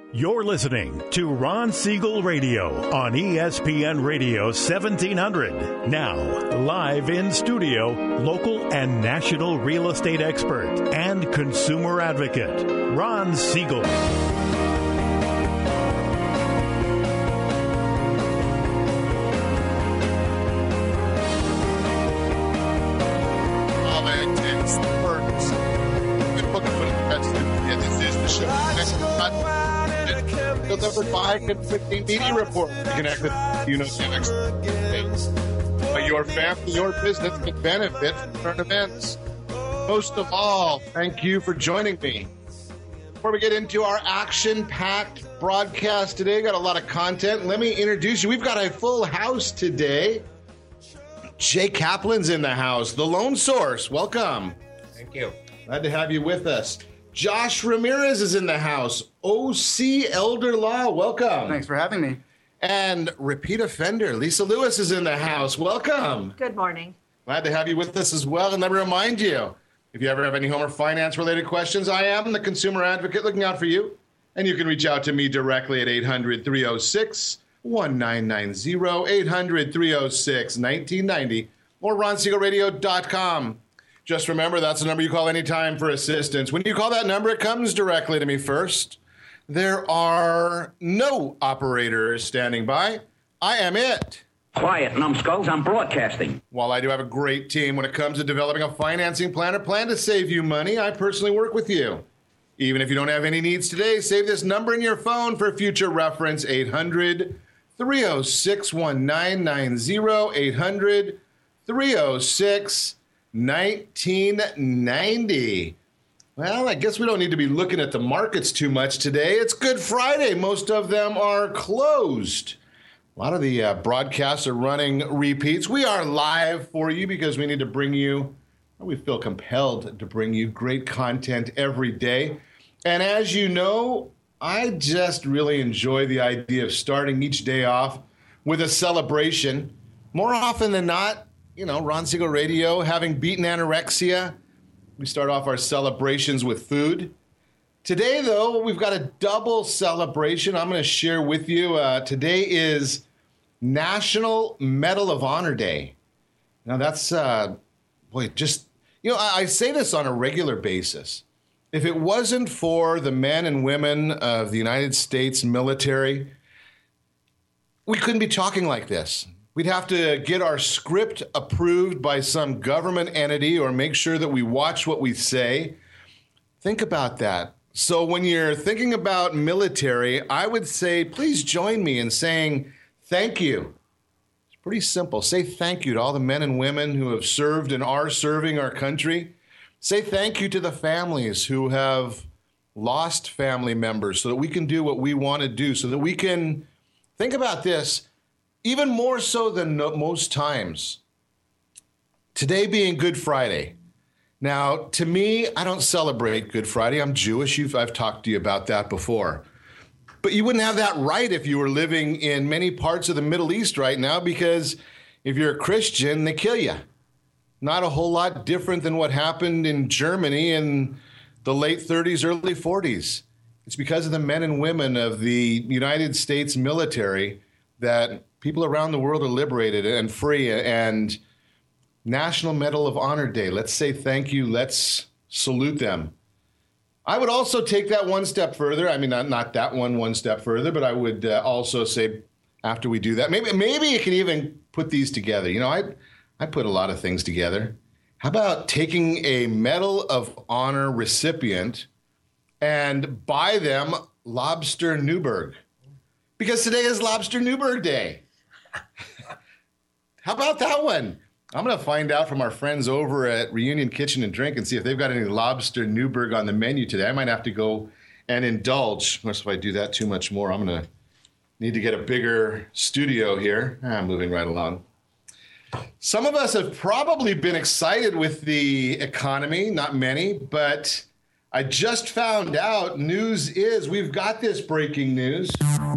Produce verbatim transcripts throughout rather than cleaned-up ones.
You're listening to Ron Siegel Radio on E S P N Radio seventeen hundred. Now, live in studio, local and national real estate expert and consumer advocate, Ron Siegel. November five and fifteen Media Report. Connected, you know, but your family, your business can benefit from current events. Most of all, thank you for joining me. Before we get into our action-packed broadcast today, got a lot of content. Let me introduce you. We've got a full house today. Jay Kaplan's in the house, the Lone Source. Welcome. Thank you. Glad to have you with us. Josh Ramirez is in the house. O C Elder Law, welcome. Thanks for having me. And repeat offender, Lisa Lewis is in the house. Welcome. Good morning. Glad to have you with us as well. And let me remind you, if you ever have any home or finance-related questions, I am the consumer advocate looking out for you. And you can reach out to me directly at eight hundred, three oh six, nineteen ninety, eight hundred, three oh six, nineteen ninety, or ron siegel radio dot com. Just remember, that's the number you call anytime for assistance. When you call that number, it comes directly to me first. There are no operators standing by. I am it. Quiet, numbskulls. I'm broadcasting. While I do have a great team when it comes to developing a financing plan or plan to save you money, I personally work with you. Even if you don't have any needs today, save this number in your phone for future reference, eight hundred, three oh six, nineteen ninety, eight hundred, three oh six, nineteen ninety. Well, I guess we don't need to be looking at the markets too much today. It's Good Friday. Most of them are closed. A lot of the uh, broadcasts are running repeats. We are live for you because we need to bring you, we feel compelled to bring you great content every day. And as you know, I just really enjoy the idea of starting each day off with a celebration. More often than not, you know, Ron Siegel Radio, having beaten anorexia, we start off our celebrations with food. Today, though, we've got a double celebration I'm going to share with you. Uh, today is National Medal of Honor Day. Now, that's, uh, boy, just, you know, I, I say this on a regular basis. If it wasn't for the men and women of the United States military, we couldn't be talking like this. We'd have to get our script approved by some government entity or make sure that we watch what we say. Think about that. So when you're thinking about military, I would say, please join me in saying thank you. It's pretty simple. Say thank you to all the men and women who have served and are serving our country. Say thank you to the families who have lost family members so that we can do what we want to do, so that we can think about this. Even more so than most times, today being Good Friday. Now, to me, I don't celebrate Good Friday. I'm Jewish. You've, I've talked to you about that before. But you wouldn't have that right if you were living in many parts of the Middle East right now, because if you're a Christian, they kill you. Not a whole lot different than what happened in Germany in the late thirties, early forties. It's because of the men and women of the United States military that people around the world are liberated and free. And National Medal of Honor Day. Let's say thank you. Let's salute them. I would also take that one step further. I mean, not, not that one one step further, but I would uh, also say after we do that, maybe maybe you can even put these together. You know, I I put a lot of things together. How about taking a Medal of Honor recipient and buy them Lobster Newburg? Because today is Lobster Newburg Day. How about that one? I'm going to find out from our friends over at Reunion Kitchen and Drink and see if they've got any Lobster Newburg on the menu today. I might have to go and indulge. Of course, if I do that too much more, I'm going to need to get a bigger studio here. I'm moving right along. Some of us have probably been excited with the economy, not many, but I just found out news is we've got this breaking news.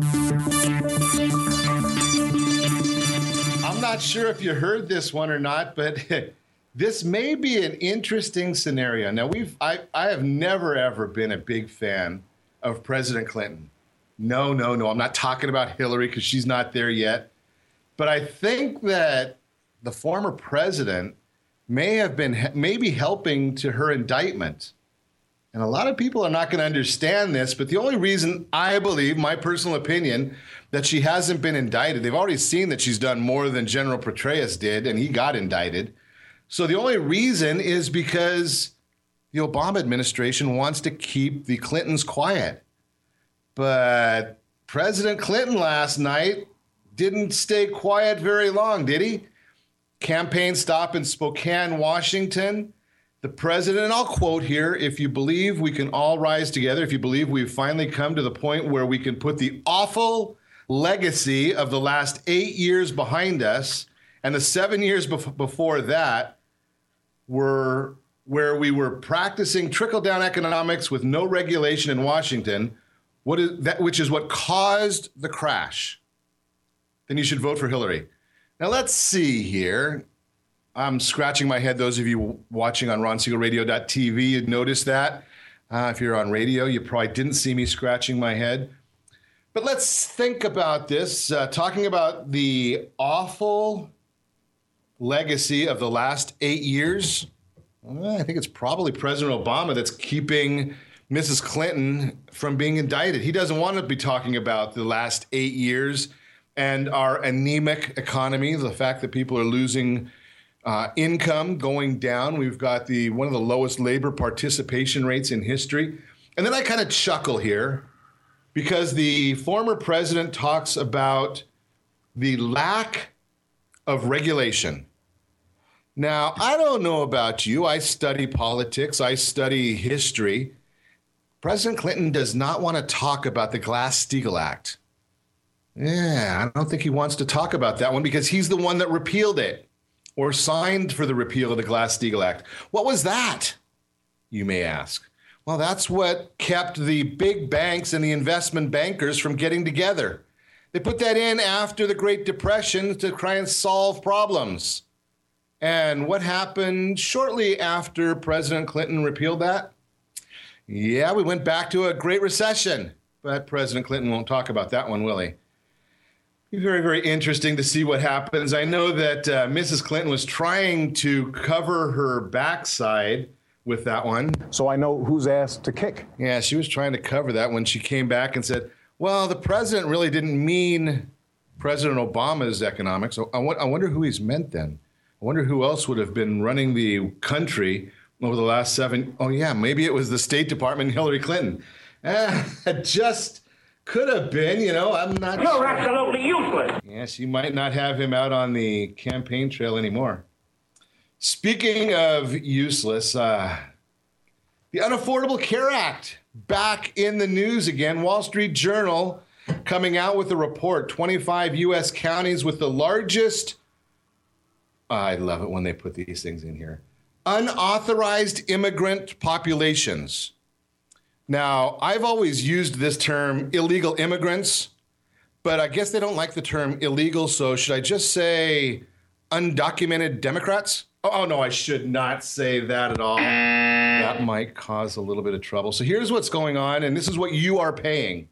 I'm not sure if you heard this one or not, but this may be an interesting scenario. Now, we've I, I have never, ever been a big fan of President Clinton. No, no, no. I'm not talking about Hillary because she's not there yet. But I think that the former president may have been maybe helping to her indictment. And a lot of people are not going to understand this, but the only reason I believe, my personal opinion, that she hasn't been indicted, they've already seen that she's done more than General Petraeus did, and he got indicted. So the only reason is because the Obama administration wants to keep the Clintons quiet. But President Clinton last night didn't stay quiet very long, did he? Campaign stop in Spokane, Washington. The president, and I'll quote here, if you believe we can all rise together, if you believe we've finally come to the point where we can put the awful legacy of the last eight years behind us, and the seven years bef- before that were where we were practicing trickle-down economics with no regulation in Washington, what is that, which is what caused the crash, then you should vote for Hillary. Now let's see here. I'm scratching my head. Those of you watching on ron siegel radio dot t v, you'd notice that. Uh, if you're on radio, you probably didn't see me scratching my head. But let's think about this, uh, talking about the awful legacy of the last eight years. Well, I think it's probably President Obama that's keeping Missus Clinton from being indicted. He doesn't want to be talking about the last eight years and our anemic economy, the fact that people are losing Uh, income going down. We've got the one of the lowest labor participation rates in history. And then I kind of chuckle here because the former president talks about the lack of regulation. Now, I don't know about you. I study politics. I study history. President Clinton does not want to talk about the Glass-Steagall Act. Yeah, I don't think he wants to talk about that one because he's the one that repealed it, or signed for the repeal of the Glass-Steagall Act. What was that, you may ask? Well, that's what kept the big banks and the investment bankers from getting together. They put that in after the Great Depression to try and solve problems. And what happened shortly after President Clinton repealed that? Yeah, we went back to a Great Recession. But President Clinton won't talk about that one, will he? Very, very interesting to see what happens. I know that uh, Missus Clinton was trying to cover her backside with that one. So I know whose ass to kick. Yeah, she was trying to cover that when she came back and said, well, the president really didn't mean President Obama's economics. I, w- I wonder who he's meant then. I wonder who else would have been running the country over the last seven. Oh, yeah, maybe it was the State Department and Hillary Clinton. Eh, just... Could have been, you know, I'm not You're sure. absolutely useless. Yes, you might not have him out on the campaign trail anymore. Speaking of useless, uh, the Unaffordable Care Act back in the news again. Wall Street Journal coming out with a report. twenty-five U S counties with the largest, I love it when they put these things in here, unauthorized immigrant populations. Now, I've always used this term illegal immigrants, but I guess they don't like the term illegal, so should I just say undocumented Democrats? Oh, oh, no, I should not say that at all. That might cause a little bit of trouble. So here's what's going on, and this is what you are paying.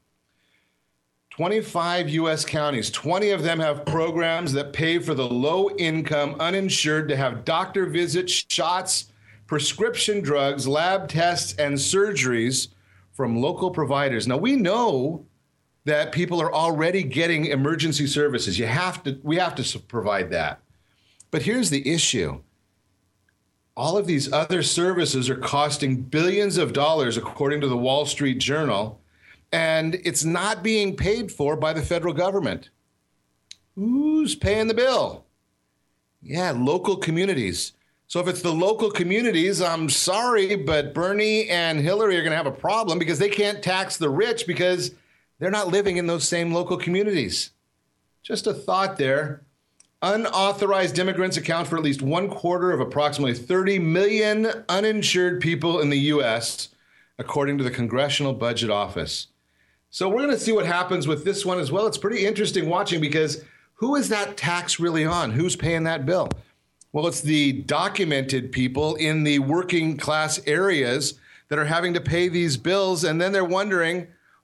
twenty-five U S counties, twenty of them have programs that pay for the low-income uninsured to have doctor visits, shots, prescription drugs, lab tests, and surgeries from local providers. Now, we know that people are already getting emergency services. You have to, we have to provide that. But here's the issue. All of these other services are costing billions of dollars, according to the Wall Street Journal, and it's not being paid for by the federal government. Who's paying the bill? Yeah, local communities. So if it's the local communities, I'm sorry, but Bernie and Hillary are going to have a problem because they can't tax the rich because they're not living in those same local communities. Just a thought there. Unauthorized immigrants account for at least one quarter of approximately thirty million uninsured people in the U S, according to the Congressional Budget Office. So we're going to see what happens with this one as well. It's pretty interesting watching because who is that tax really on? Who's paying that bill? Well, it's the documented people in the working class areas that are having to pay these bills. And then they're wondering,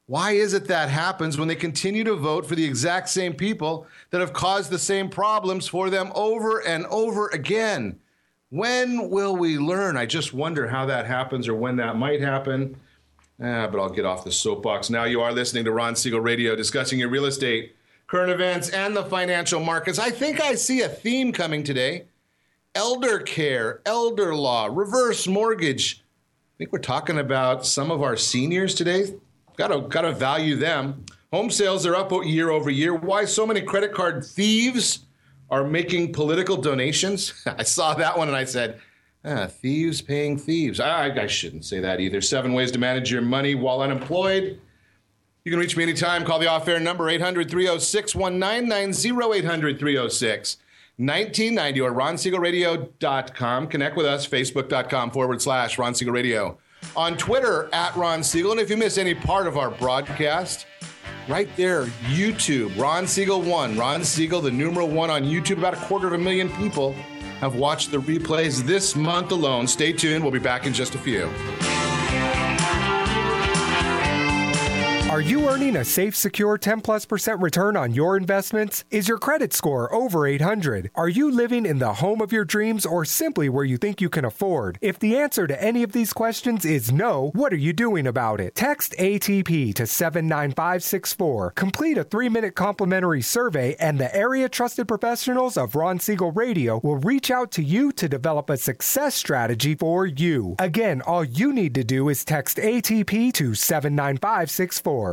Why is it that happens when they continue to vote for the exact same people that have caused the same problems for them over and over again? When will we learn? I just wonder how that happens or when that might happen. Ah, but I'll get off the soapbox. Now you are listening to Ron Siegel Radio, discussing your real estate, current events, and the financial markets. I think I see a theme coming today. Elder care, elder law, reverse mortgage. I think we're talking about some of our seniors today. Got to got to value them. Home sales are up year over year. Why so many credit card thieves are making political donations? I saw that one and I said, ah, thieves paying thieves. I, I shouldn't say that either. Seven ways to manage your money while unemployed. You can reach me anytime. Call the off-air number, eight hundred, three oh six, one nine nine oh, eight hundred, three oh six, nineteen ninety, or ron siegel radio dot com. Connect with us, facebook.com forward slash Ron Siegel Radio. On Twitter, at Ron Siegel. And if you miss any part of our broadcast, right there, YouTube, Ron Siegel one. Ron Siegel, the numeral one on YouTube. About a quarter of a million people have watched the replays this month alone. Stay tuned. We'll be back in just a few. Are you earning a safe, secure ten plus percent return on your investments? Is your credit score over eight hundred? Are you living in the home of your dreams or simply where you think you can afford? If the answer to any of these questions is no, what are you doing about it? Text A T P to seven nine five six four. Complete a three-minute complimentary survey and the area trusted professionals of Ron Siegel Radio will reach out to you to develop a success strategy for you. Again, all you need to do is text A T P to seven nine five six four.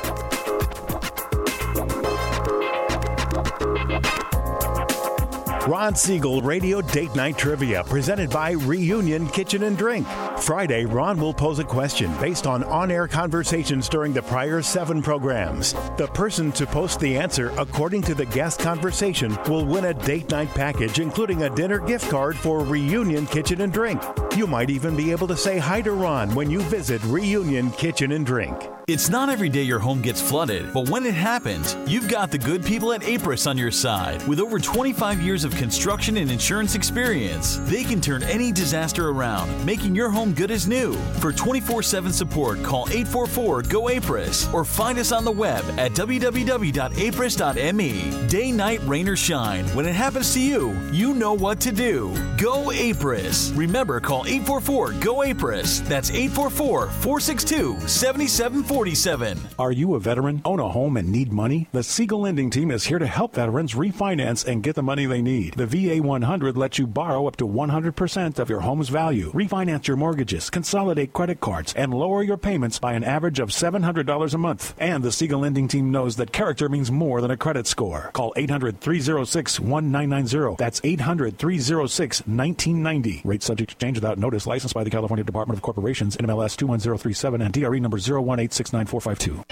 Ron Siegel Radio Date Night Trivia, presented by Reunion Kitchen and Drink. Friday, Ron will pose a question based on on-air conversations during the prior seven programs. The person to post the answer according to the guest conversation will win a date night package, including a dinner gift card for Reunion Kitchen and Drink. You might even be able to say hi to Ron when you visit Reunion Kitchen and Drink. It's not every day your home gets flooded, but when it happens, you've got the good people at Apris on your side. With over twenty-five years of construction and insurance experience, they can turn any disaster around, making your home good as new. For twenty-four seven support, call eight four four, G O, A P R I S or find us on the web at w w w dot apris dot m e. Day, night, rain, or shine, when it happens to you, you know what to do. Go A P R I S. Remember, call eight four four, G O, A P R I S. That's eight four four, four six two, seven seven four seven. Are you a veteran, own a home, and need money? The Siegel Lending Team is here to help veterans refinance and get the money they need. The V A one hundred lets you borrow up to one hundred percent of your home's value, refinance your mortgages, consolidate credit cards, and lower your payments by an average of seven hundred dollars a month. And the Siegel Lending Team knows that character means more than a credit score. Call eight hundred, three oh six, one nine nine oh. That's eight hundred, three oh six, nineteen ninety. Rate subject to change without notice. Licensed by the California Department of Corporations, N M L S two one zero three seven, and D R E number zero one eight six nine four five two.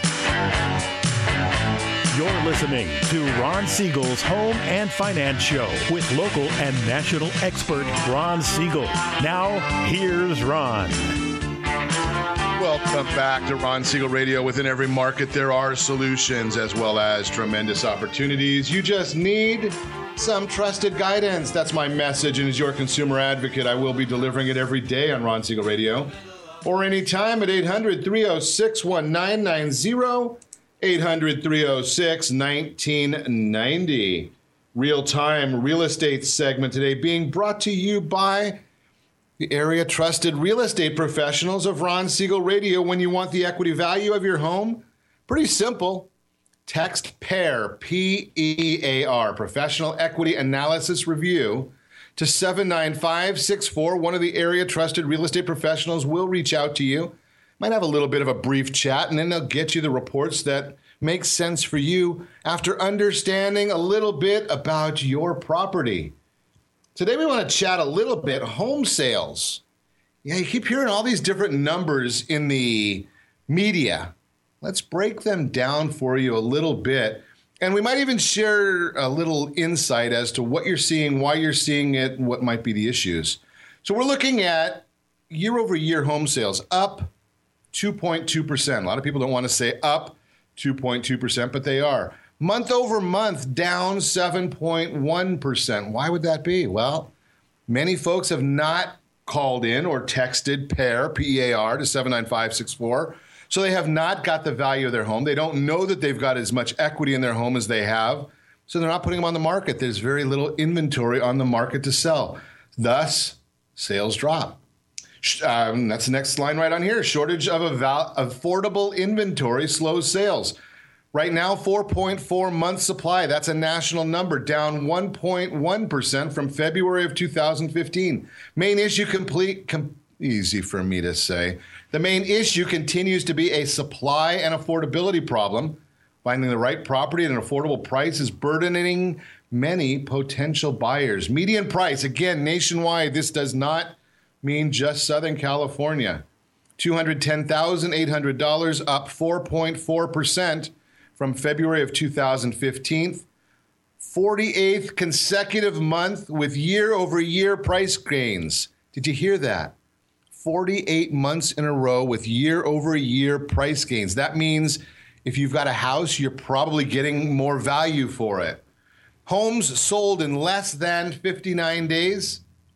You're listening to Ron Siegel's Home and Finance Show with local and national expert Ron Siegel. Now, here's Ron. Welcome back to Ron Siegel Radio. Within every market, there are solutions as well as tremendous opportunities. You just need some trusted guidance. That's my message, and as your consumer advocate, I will be delivering it every day on Ron Siegel Radio. Or anytime at eight hundred, three oh six, one nine nine oh, eight hundred, three oh six, nineteen ninety. Real-time real estate segment today being brought to you by the area trusted real estate professionals of Ron Siegel Radio. When you want the equity value of your home, pretty simple. Text PAIR, P E A R, Professional Equity Analysis Review, to seven nine five six four. One of the area trusted real estate professionals will reach out to you. Might have a little bit of a brief chat, and then they'll get you the reports that make sense for you after understanding a little bit about your property. Today we want to chat a little bit home sales. Yeah, you keep hearing all these different numbers in the media. Let's break them down for you a little bit. And we might even share a little insight as to what you're seeing, why you're seeing it, and what might be the issues. So we're looking at year over year home sales up two point two percent. A lot of people don't want to say up two point two percent, but they are. Month over month down seven point one percent. Why would that be? Well, many folks have not called in or texted PAIR, P E A R, to seven nine five six four. So they have not got the value of their home. They don't know that they've got as much equity in their home as they have. So they're not putting them on the market. There's very little inventory on the market to sell. Thus, sales drop. Um, that's the next line right on here. Shortage of a val- affordable inventory slows sales. Right now, four point four months supply. That's a national number, down one point one percent from February of two thousand fifteen. Main issue complete, com- easy for me to say. The main issue continues to be a supply and affordability problem. Finding the right property at an affordable price is burdening many potential buyers. Median price, again, nationwide, this does not mean just Southern California. two hundred ten thousand eight hundred dollars, up four point four percent from February of two thousand fifteen. forty-eighth consecutive month with year-over-year price gains. Did you hear that? forty-eight months in a row with year-over-year price gains. That means if you've got a house, you're probably getting more value for it. Homes sold in less than fifty-nine days,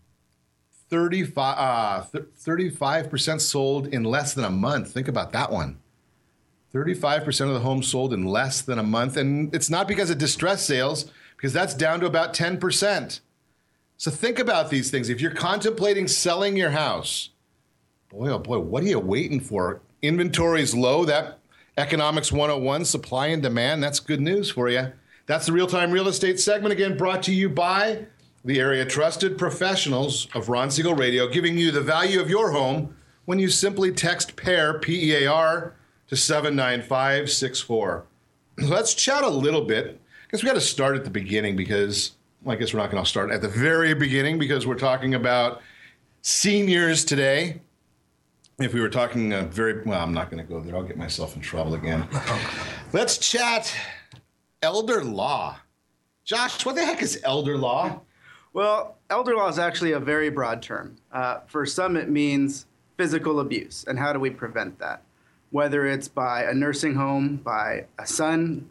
thirty-five, uh, thirty-five percent sold in less than a month. Think about that one. thirty-five percent of the homes sold in less than a month. And it's not because of distressed sales, because that's down to about ten percent. So think about these things. If you're contemplating selling your house, boy, oh boy, what are you waiting for? Inventory is low. That Economics one oh one, supply and demand, that's good news for you. That's the Real-Time Real Estate segment, again, brought to you by the area trusted professionals of Ron Siegel Radio, giving you the value of your home when you simply text PAIR, P E A R, to seven nine five six four. Let's chat a little bit. I guess we got to start at the beginning because, well, I guess we're not going to start at the very beginning because we're talking about seniors today. If we were talking uh, very, well, I'm not going to go there. I'll get myself in trouble again. Let's chat elder law. Josh, what the heck is elder law? Well, elder law is actually a very broad term. Uh, for some, it means physical abuse. And how do we prevent that? Whether it's by a nursing home, by a son,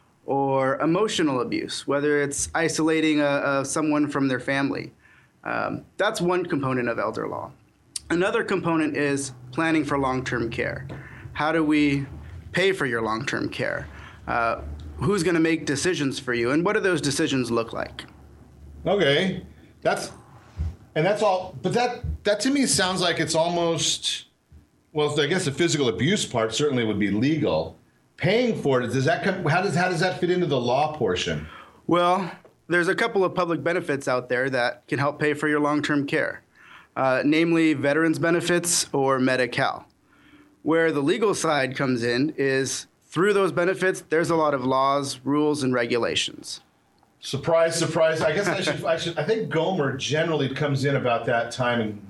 or emotional abuse, whether it's isolating a, a, someone from their family. Um, that's one component of elder law. Another component is planning for long-term care. How do we pay for your long-term care? Uh, who's going to make decisions for you, and what do those decisions look like? Okay, that's and that's all. But that that to me sounds like it's almost, well, I guess the physical abuse part certainly would be legal. Paying for it, does that come? How does how does that fit into the law portion? Well, there's a couple of public benefits out there that can help pay for your long-term care. Uh, namely veterans benefits or Medi-Cal. Where the legal side comes in is through those benefits, there's a lot of laws, rules, and regulations. Surprise, surprise. I guess I should, I should, I think Gomer generally comes in about that time. And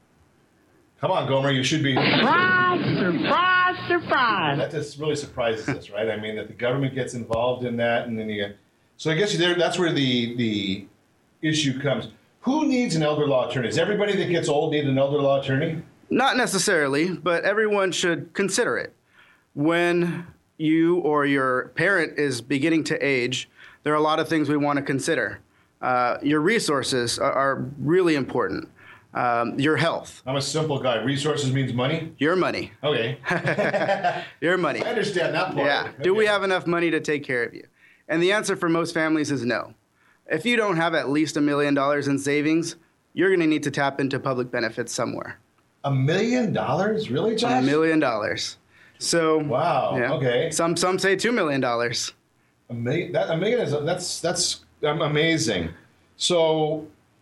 come on, Gomer, you should be. Surprise, surprise, surprise. That just really surprises us, right? I mean, that the government gets involved in that, and then you get, so I guess there, that's where the the issue comes. Who needs an elder law attorney? Does everybody that gets old need an elder law attorney? Not necessarily, but everyone should consider it. When you or your parent is beginning to age, there are a lot of things we want to consider. Uh, your resources are, are really important. Um, your health. I'm a simple guy. Resources means money? Your money. Okay. Your money. I understand that part. Yeah. Okay. Do we have enough money to take care of you? And the answer for most families is no. If you don't have at least a million dollars in savings, you're going to need to tap into public benefits somewhere. A million dollars? Really, Josh? A million dollars. So wow. Yeah. Okay. Some some say two million dollars. A million. That a million is that's that's amazing. So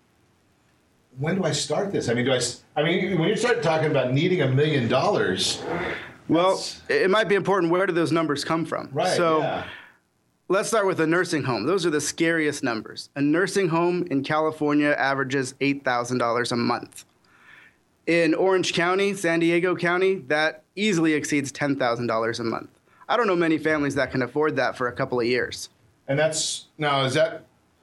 when do I start this? I mean, do I? I mean, when you start talking about needing a million dollars, well, it might be important. Where do those numbers come from? Right. So. Yeah. Let's start with a nursing home. Those are the scariest numbers. A nursing home in California averages eight thousand dollars a month. In Orange County, San Diego County, that easily exceeds ten thousand dollars a month. I don't know many families that can afford that for a couple of years. And that's, now, is that,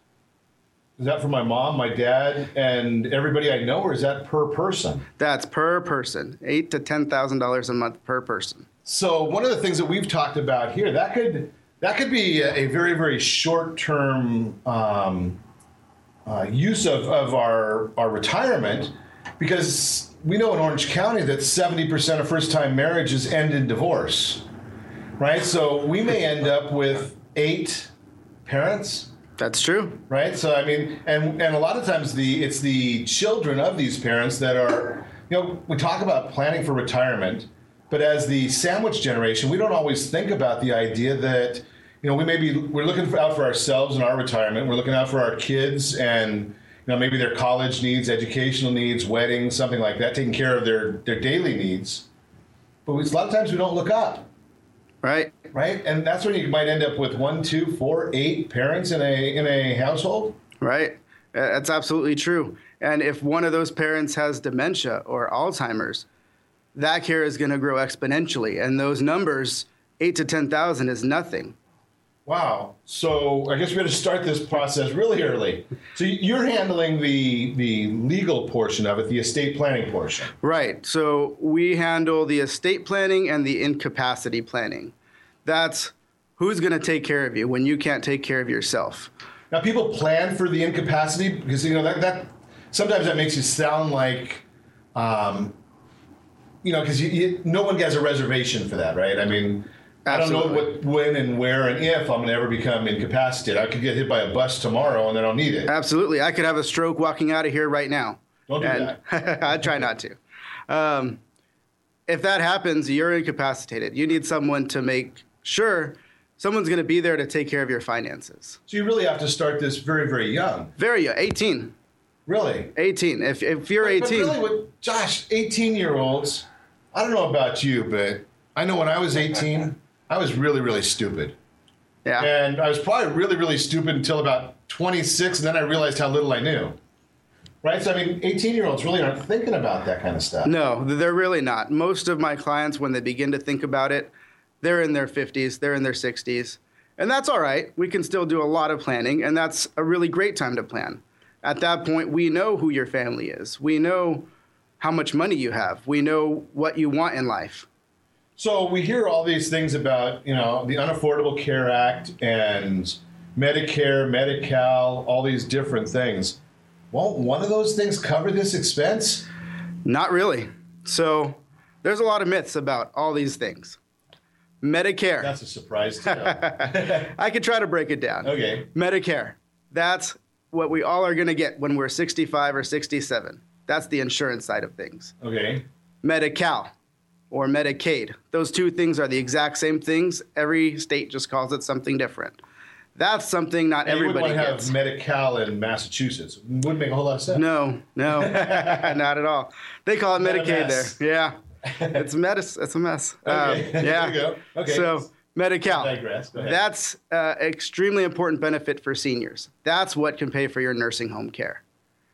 is that for my mom, my dad, and everybody I know, or is that per person? That's per person, eight to ten thousand dollars a month per person. So one of the things that we've talked about here, that could... That could be a very, very short-term um, uh, use of, of our, our retirement because we know in Orange County that seventy percent of first-time marriages end in divorce, right? So we may end up with eight parents. That's true. Right? So, I mean, and, and a lot of times the it's the children of these parents that are, you know, we talk about planning for retirement, but as the sandwich generation, we don't always think about the idea that, you know, we may be, we're looking for, out for ourselves in our retirement. We're looking out for our kids and, you know, maybe their college needs, educational needs, weddings, something like that, taking care of their, their daily needs. But we, a lot of times we don't look up. Right. Right. And that's when you might end up with one, two, four, eight parents in a in a household. Right. That's absolutely true. And if one of those parents has dementia or Alzheimer's, that care is going to grow exponentially. And those numbers, eight to ten thousand, is nothing. Wow. So I guess we're going to start this process really early. So you're handling the the legal portion of it, the estate planning portion. Right. So we handle the estate planning and the incapacity planning. That's who's going to take care of you when you can't take care of yourself. Now, people plan for the incapacity because, you know, that, that sometimes that makes you sound like, um, you know, because you, you, no one has a reservation for that, right? I mean, Absolutely. I don't know what, when and where and if I'm going to ever become incapacitated. I could get hit by a bus tomorrow and then I'll need it. Absolutely. I could have a stroke walking out of here right now. Don't do and that. I try not to. Um, if that happens, you're incapacitated. You need someone to make sure someone's going to be there to take care of your finances. So you really have to start this very, very young. Very young, eighteen. Really? eighteen. If if you're but, eighteen. But really, with Josh, eighteen-year-olds, I don't know about you, but I know when I was eighteen, I was really, really stupid. Yeah. And I was probably really, really stupid until about twenty-six, and then I realized how little I knew. Right? So, I mean, eighteen-year-olds really aren't thinking about that kind of stuff. No, they're really not. Most of my clients, when they begin to think about it, they're in their fifties, they're in their sixties. And that's all right. We can still do a lot of planning, and that's a really great time to plan. At that point, we know who your family is. We know how much money you have. We know what you want in life. So we hear all these things about, you know, the Unaffordable Care Act and Medicare, Medi-Cal, all these different things. Won't one of those things cover this expense? Not really. So there's a lot of myths about all these things. Medicare. That's a surprise to know. I could try to break it down. Okay. Medicare. That's what we all are going to get when we're sixty-five or sixty-seven. That's the insurance side of things. Okay. Medi-Cal or Medicaid. Those two things are the exact same things. Every state just calls it something different. That's something not and everybody you wouldn't gets. want to have Medi-Cal in Massachusetts. It wouldn't make a whole lot of sense. No, no, not at all. They call it Not Medicaid there. Yeah. It's, medis- it's a mess. Okay. Um, yeah. There you go. Okay. So Medi-Cal. I digress. Go ahead. That's uh, extremely important benefit for seniors. That's what can pay for your nursing home care.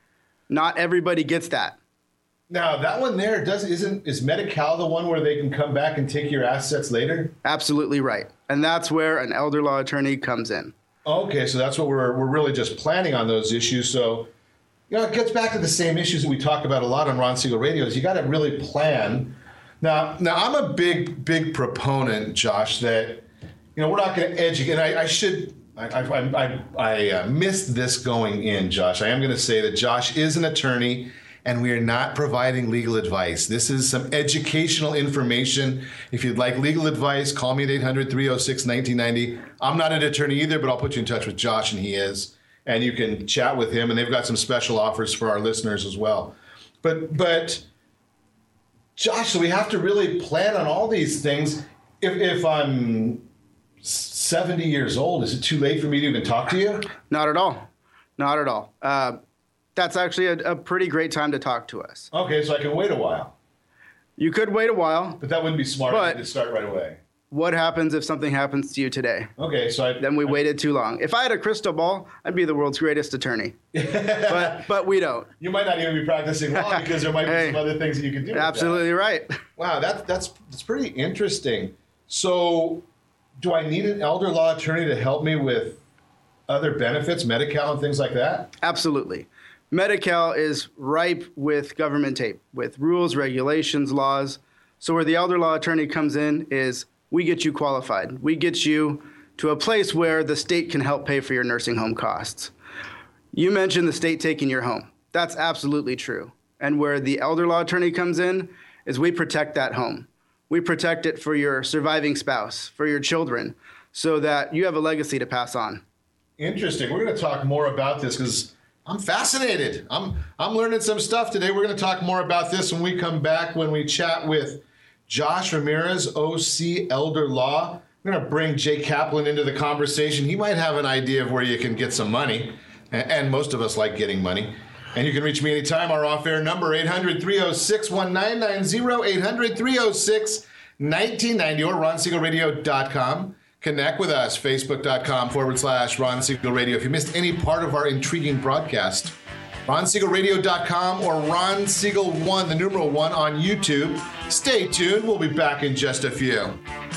Not everybody gets that. Now that one there does isn't is Medi-Cal the one where they can come back and take your assets later? Absolutely right. And that's where an elder law attorney comes in. Okay, so that's what we're we're really just planning on those issues. So, you know, it gets back to the same issues that we talk about a lot on Ron Siegel Radio. Is you got to really plan. Now, now I'm a big big proponent, Josh, that you know we're not going to educate. And I, I should I I I, I uh, missed this going in, Josh. I am going to say that Josh is an attorney. And we are not providing legal advice. This is some educational information. If you'd like legal advice, call me at eight hundred, three oh six, nineteen ninety. I'm not an attorney either, but I'll put you in touch with Josh, and he is. And you can chat with him, and they've got some special offers for our listeners as well. But, but Josh, so we have to really plan on all these things. If, if I'm seventy years old, is it too late for me to even talk to you? Not at all. Not at all. Uh, That's actually a, a pretty great time to talk to us. Okay, so I can wait a while. You could wait a while. But that wouldn't be smart But- to start right away. What happens if something happens to you today? Okay, so I... Then we waited too long. If I had a crystal ball, I'd be the world's greatest attorney. but but we don't. You might not even be practicing law because there might be Hey, some other things that you can do with Absolutely right. that. Wow, that, that's, that's pretty interesting. So do I need an elder law attorney to help me with other benefits, Medi-Cal and things like that? Absolutely. Medi-Cal is ripe with government tape, with rules, regulations, laws. So where the elder law attorney comes in is we get you qualified. We get you to a place where the state can help pay for your nursing home costs. You mentioned the state taking your home. That's absolutely true. And where the elder law attorney comes in is we protect that home. We protect it for your surviving spouse, for your children, so that you have a legacy to pass on. Interesting. We're going to talk more about this because I'm fascinated. I'm I'm learning some stuff today. We're going to talk more about this when we come back, when we chat with Josh Ramirez, O C Elder Law. We're going to bring Jay Kaplan into the conversation. He might have an idea of where you can get some money, and most of us like getting money. And you can reach me anytime. Our off-air number, eight hundred, three oh six, one nine nine zero, eight hundred, three oh six, nineteen ninety, or ron siegel radio dot com. Connect with us, facebook.com forward slash Ron Siegel Radio. If you missed any part of our intriguing broadcast, ron siegel radio dot com or Ron Siegel one, the numeral one, on YouTube. Stay tuned. We'll be back in just a few.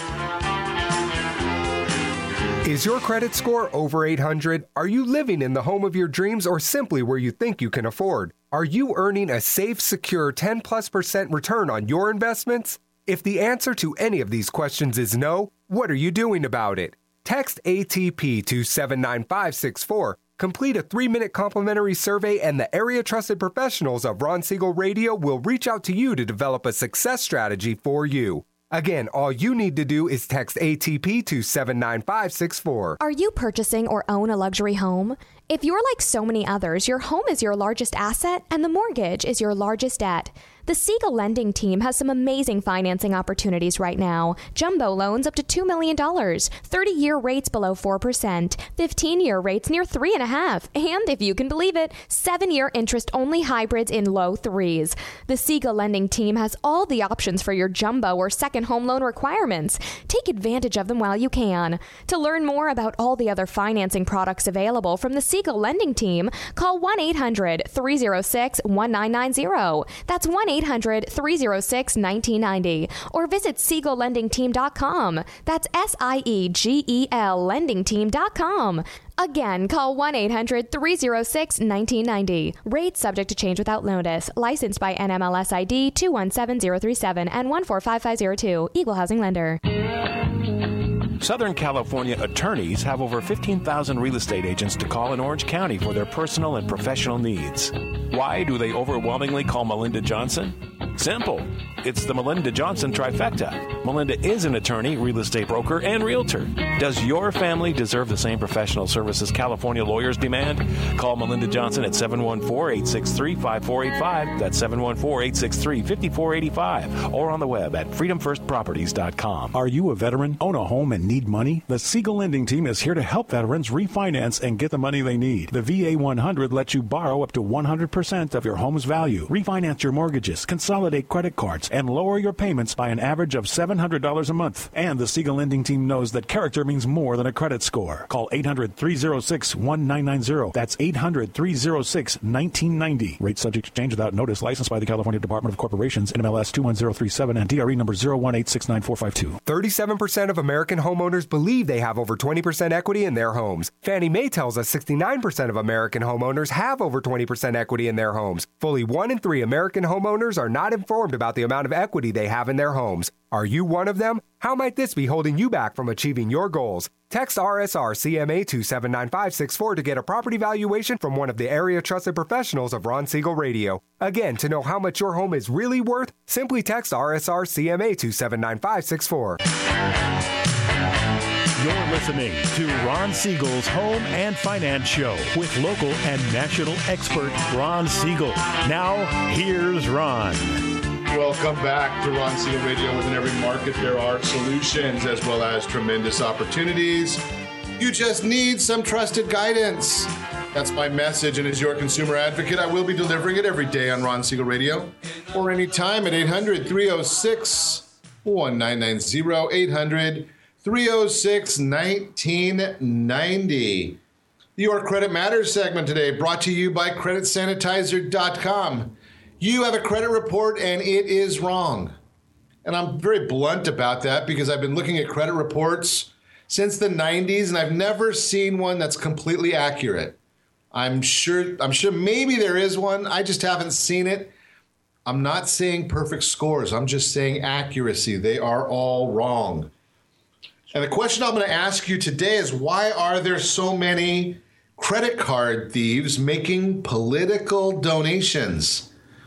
Is your credit score over eight hundred? Are you living in the home of your dreams or simply where you think you can afford? Are you earning a safe, secure ten plus percent return on your investments? If the answer to any of these questions is no, what are you doing about it? Text A T P to seven nine five six four, complete a three-minute complimentary survey, and the area-trusted professionals of Ron Siegel Radio will reach out to you to develop a success strategy for you. Again, all you need to do is text A T P to seven nine five six four. Are you purchasing or own a luxury home? If you're like so many others, your home is your largest asset and the mortgage is your largest debt. The Siegel Lending Team has some amazing financing opportunities right now. Jumbo loans up to two million dollars, thirty-year rates below four percent, fifteen-year rates near three point five percent, and if you can believe it, seven-year interest-only hybrids in low threes. The Siegel Lending Team has all the options for your jumbo or second home loan requirements. Take advantage of them while you can. To learn more about all the other financing products available from the Siegel Lending Team, call one eight hundred, three oh six, one nine nine zero. That's one eight hundred, three oh six, nineteen ninety. Or visit siegel lending team dot com. That's S I E G E L lending team dot com. Again, call one eight hundred, three oh six, nineteen ninety. Rates subject to change without notice. Licensed by N M L S I D two one seven zero three seven and one four five five zero two. Equal housing lender. Southern California attorneys have over fifteen thousand real estate agents to call in Orange County for their personal and professional needs. Why do they overwhelmingly call Melinda Johnson? Simple. It's the Melinda Johnson trifecta. Melinda is an attorney, real estate broker, and realtor. Does your family deserve the same professional services California lawyers demand? Call Melinda Johnson at seven one four, eight six three, five four eight five. That's seven one four, eight six three, five four eight five. Or on the web at freedom first properties dot com. Are you a veteran, own a home, and need money? The Siegel Lending Team is here to help veterans refinance and get the money they need. The V A one hundred lets you borrow up to one hundred percent of your home's value, refinance your mortgages, consolidate credit cards, and lower your payments by an average of seven hundred dollars a month. And the Siegel Lending Team knows that character means more than a credit score. Call eight hundred, three oh six, one nine nine zero. That's eight hundred, three oh six, nineteen ninety. Rate subject to change without notice. Licensed by the California Department of Corporations, N M L S two one zero three seven, and D R E number zero one eight six nine four five two. thirty-seven percent of American homeowners believe they have over twenty percent equity in their homes. Fannie Mae tells us sixty-nine percent of American homeowners have over twenty percent equity in their homes. Fully one in three American homeowners are not informed about the amount of equity they have in their homes. Are you one of them? How might this be holding you back from achieving your goals? Text R S R C M A to seven nine five six four to get a property valuation from one of the area trusted professionals of Ron Siegel Radio. Again, to know how much your home is really worth, simply text R S R C M A to seven nine five six four. You're listening to Ron Siegel's Home and Finance Show with local and national expert Ron Siegel. Now, here's Ron. Welcome back to Ron Siegel Radio. Within every market, there are solutions as well as tremendous opportunities. You just need some trusted guidance. That's my message, and as your consumer advocate, I will be delivering it every day on Ron Siegel Radio or anytime at eight hundred, three oh six, one nine nine zero, eight hundred, three oh six, nineteen ninety. Your Credit Matters segment today brought to you by credit sanitizer dot com. You have a credit report and it is wrong. And I'm very blunt about that because I've been looking at credit reports since the nineties and I've never seen one that's completely accurate. I'm sure, I'm sure maybe there is one. I just haven't seen it. I'm not saying perfect scores. I'm just saying accuracy. They are all wrong. And the question I'm going to ask you today is, why are there so many credit card thieves making political donations?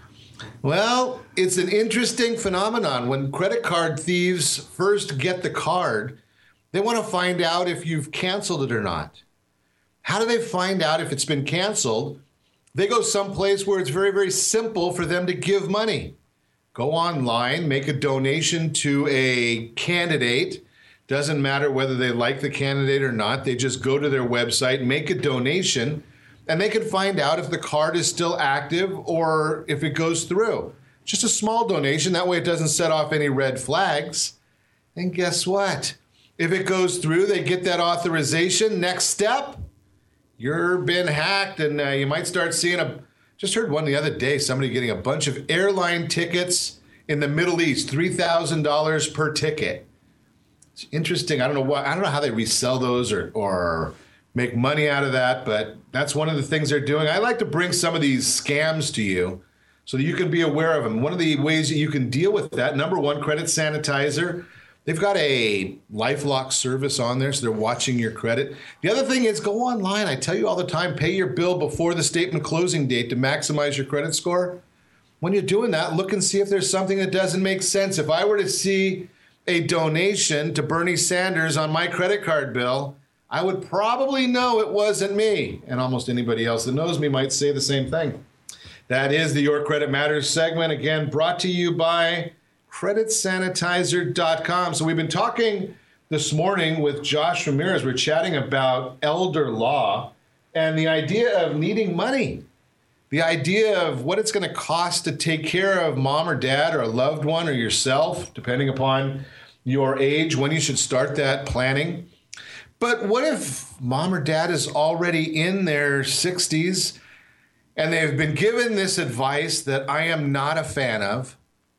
Well, it's an interesting phenomenon. When credit card thieves first get the card, they want to find out if you've canceled it or not. How do they find out if it's been canceled? They go someplace where it's very, very simple for them to give money. Go online, make a donation to a candidate. Doesn't matter whether they like the candidate or not. They just go to their website, make a donation, and they can find out if the card is still active or if it goes through. Just a small donation. That way it doesn't set off any red flags. And guess what? If it goes through, they get that authorization. Next step, you're been hacked, and uh, you might start seeing a... Just heard one the other day, somebody getting a bunch of airline tickets in the Middle East, three thousand dollars per ticket. It's interesting. I don't know what, I don't know how they resell those or, or make money out of that, but that's one of the things they're doing. I like to bring some of these scams to you so that you can be aware of them. One of the ways that you can deal with that, number one, Credit Sanitizer. They've got a LifeLock service on there, so they're watching your credit. The other thing is go online. I tell you all the time, pay your bill before the statement closing date to maximize your credit score. When you're doing that, look and see if there's something that doesn't make sense. If I were to see a donation to Bernie Sanders on my credit card bill, I would probably know it wasn't me. And almost anybody else that knows me might say the same thing. That is the Your Credit Matters segment, again, brought to you by credit sanitizer dot com. So we've been talking this morning with Josh Ramirez. We're chatting about elder law and the idea of needing money. The idea of what it's going to cost to take care of mom or dad or a loved one or yourself, depending upon your age, when you should start that planning. But what if mom or dad is already in their sixties and they've been given this advice that I am not a fan of,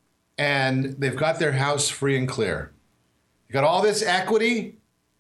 and they've got their house free and clear? You got all this equity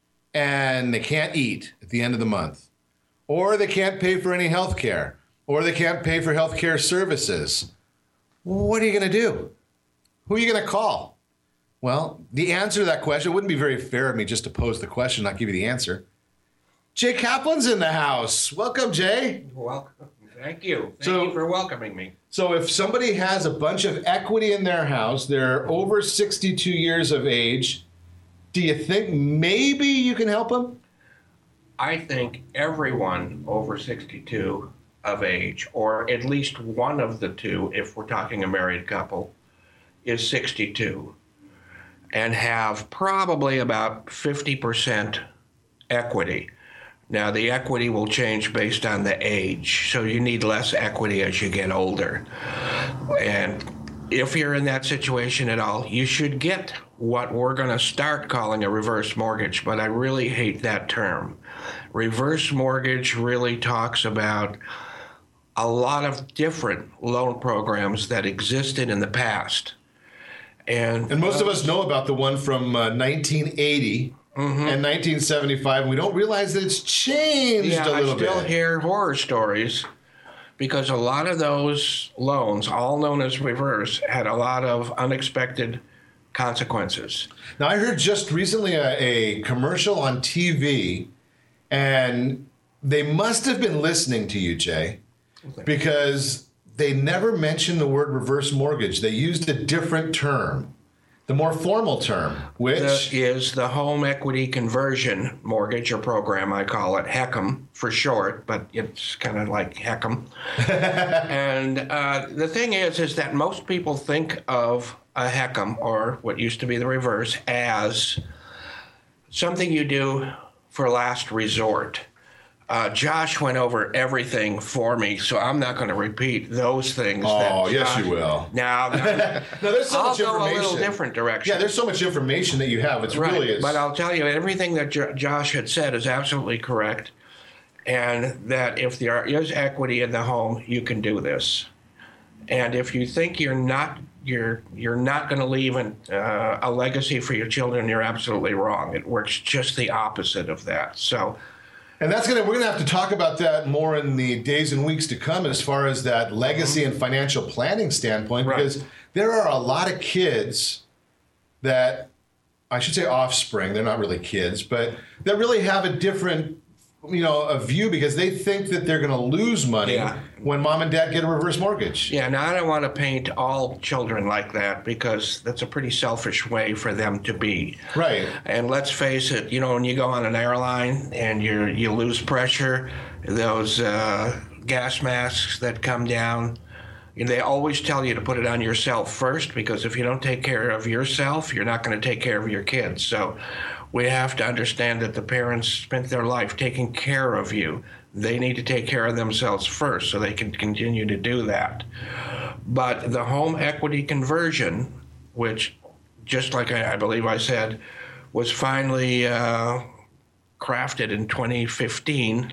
and they can't eat at the end of the month, or they can't pay for any health care, or they can't pay for health care services. What are you going to do? Who are you going to call? Well, the answer to that question, it wouldn't be very fair of me just to pose the question, not give you the answer. Jay Kaplan's in the house. Welcome, Jay. Welcome. Thank you. Thank so, you for welcoming me. So if somebody has a bunch of equity in their house, they're over sixty-two years of age, do you think maybe you can help them? I think everyone over sixty-two of age, or at least one of the two, if we're talking a married couple, is sixty-two and have probably about fifty percent equity. Now, the equity will change based on the age, so you need less equity as you get older. And if you're in that situation at all, you should get what we're going to start calling a reverse mortgage, but I really hate that term. Reverse mortgage really talks about a lot of different loan programs that existed in the past. And, and most of us know about the one from uh, nineteen eighty. Mm-hmm. And nineteen seventy-five, and we don't realize that it's changed yeah, a little bit. I still bit. hear horror stories because a lot of those loans, all known as reverse, had a lot of unexpected consequences. Now, I heard just recently a, a commercial on T V, and they must have been listening to you, Jay, because they never mentioned the word reverse mortgage. They used a different term. The more formal term, which the, is the home equity conversion mortgage or program, I call it HECM for short, but it's kind of like HECM. And uh, the thing is, is that most people think of a HECM, or what used to be the reverse, as something you do for last resort. Uh, Josh went over everything for me, so I'm not going to repeat those things. Oh, that yes, Josh, you will. Now, now no, there's so I'll much go information. a little different direction. Yeah, there's so much information that you have. It's right. really is. But I'll tell you, everything that Jo- Josh had said is absolutely correct, and that if there is equity in the home, you can do this. And if you think you're not you're you're not going to leave an, uh, a legacy for your children, you're absolutely wrong. It works just the opposite of that. So. And that's gonna we're gonna have to talk about that more in the days and weeks to come, as far as that legacy and financial planning standpoint, right. because there are a lot of kids that, I should say offspring, they're not really kids, but that really have a different you know, a view because they think that they're going to lose money Yeah. when mom and dad get a reverse mortgage. Yeah, now I don't want to paint all children like that because that's a pretty selfish way for them to be. Right. And let's face it, you know, when you go on an airline and you you lose pressure, those uh, gas masks that come down, they always tell you to put it on yourself first because if you don't take care of yourself, you're not going to take care of your kids. So we have to understand that the parents spent their life taking care of you. They need to take care of themselves first so they can continue to do that. But the home equity conversion, which, just like I, I believe I said, was finally uh, crafted in twenty fifteen,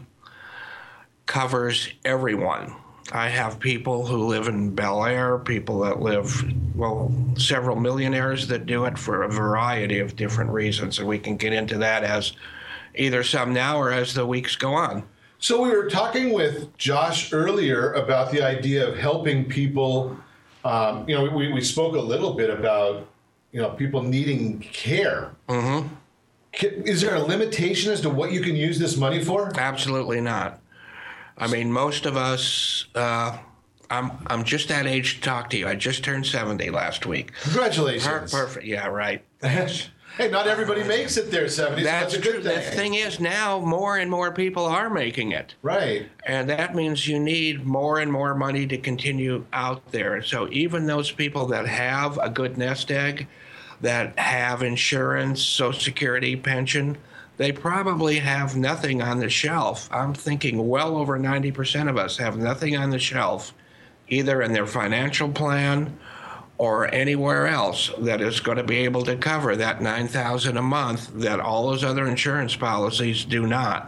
covers everyone. I have people who live in Bel Air, people that live, well, several millionaires that do it for a variety of different reasons, and we can get into that as either some now or as the weeks go on. So we were talking with Josh earlier about the idea of helping people. Um, you know, we, we spoke a little bit about, you know, people needing care. Mm-hmm. Is there a limitation as to what you can use this money for? Absolutely not. I mean, most of us, uh, I'm I'm just that age to talk to you. I just turned seventy last week. Congratulations. Per- perfect. Yeah, right. Thanks. Hey, not everybody makes it there, seventies. That's, so that's a true. good The thing. thing is now more and more people are making it. Right. And that means you need more and more money to continue out there. So even those people that have a good nest egg, that have insurance, Social Security, pension, they probably have nothing on the shelf. I'm thinking well over ninety percent of us have nothing on the shelf, either in their financial plan or anywhere else that is going to be able to cover that nine thousand dollars a month that all those other insurance policies do not.